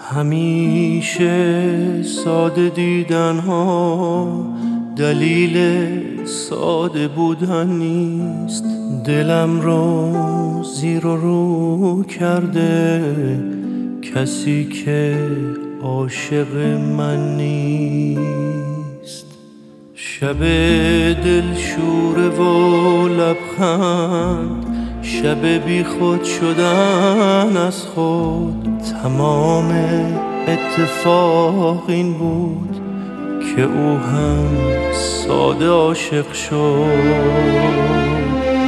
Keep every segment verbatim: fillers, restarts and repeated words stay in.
همیشه ساده دیدن ها دلیل ساده بودن نیست. دلم رو زیر و رو کرده کسی که عاشق من نیست. شب دلشوره و لبخند، شب بی خود شدن از خود. تمام اتفاق این بود که او هم ساده عاشق شد.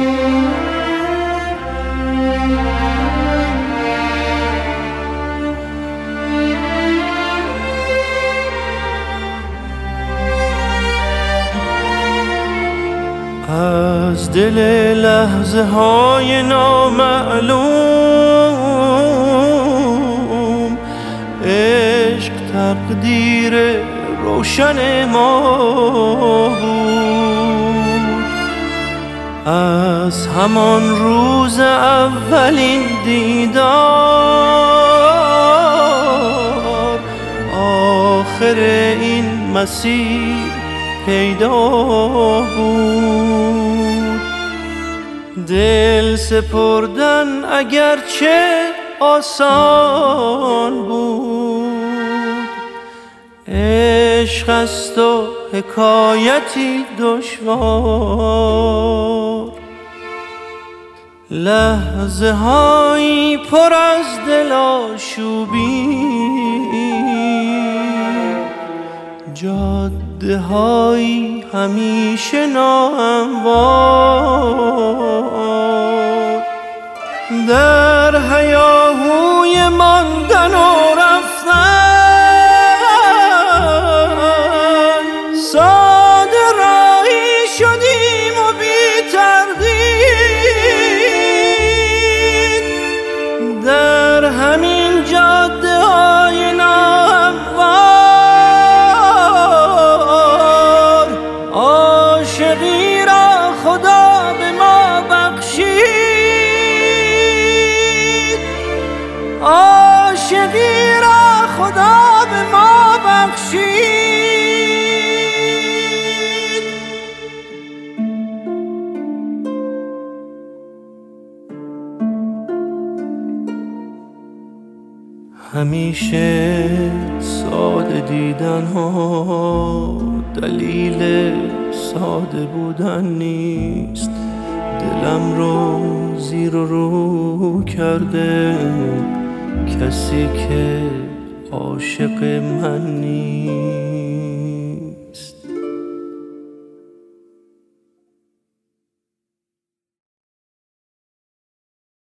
از دل لحظه های نامعلوم عشق تقدیر روشن ما بود. از همان روز اولین دیدار آخر این مسیر پیدا بود. دل سپردن اگرچه آسان بود، عشق است و حکایتی دشوار. لحظه هایی پر از دل آشوبی، جاده هایی همیشه ناهموار. در هیاهوی ماندن و رفتن ساده راهی شدیم و بی تردید. در همین جاده های ناهموار عاشقی را خدا به ما بخشید. عاشقی را خدا به ما بخشید. همیشه ساده دیدن ها دلیل ساده بودن نیست. دلم رو زیر و رو کرده کسی که عاشق من نیست.